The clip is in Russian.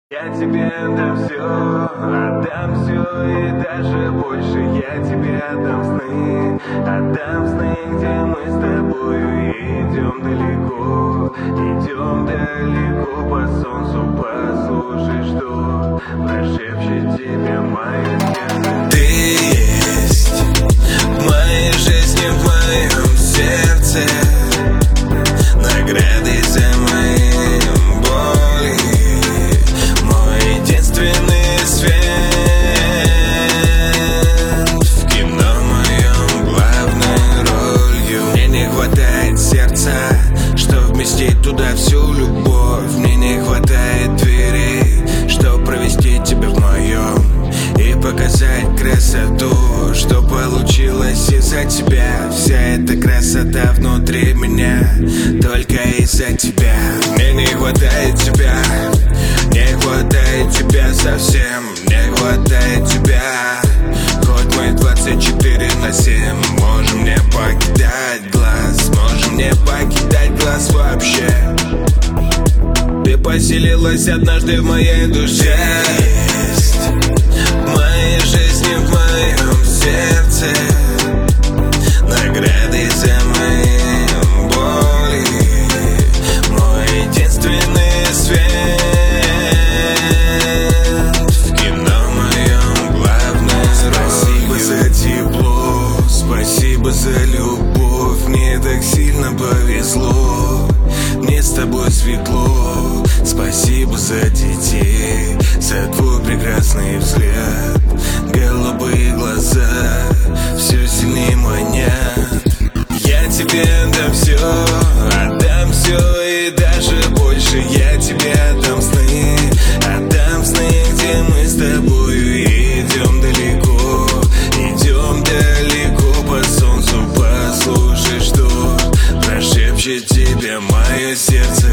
Я тебе отдам все и даже больше. Я тебе отдам сны, где мы с тобою идем далеко по солнцу. Послушай, что прошепчет тебе мое сердце. Ты есть в моей жизни, в моем сердце, наградой за мои боли, мой единственный свет в кино моем главной ролью. Мне не хватает сердца, что вместить туда всю любовь. Мне не хватает двери, что провести тебя в моем и показать красоту, что получилось из-за тебя. Вся эта красота внутри меня только из-за тебя. Мне не хватает тебя, не хватает тебя совсем, не хватает тебя. Хоть мы 24/7 можем не покидать глаз, можем не покидать глаз вообще. Ты поселилась однажды в моей душе. Есть в моей жизни, в моем сердце, награды за мои боли, мой единственный свет в кино моем главной ролью. Спасибо за тепло, спасибо за любовь. Мне так сильно повезло, мне с тобой светло. Спасибо за детей, за твой прекрасный взгляд, голубые глаза все сильнее манят. Я тебе отдам все и даже больше. Я тебе отдам сны, где мы с тобою идем далеко по солнцу. Послушай, что прошепчет тебе мое сердце.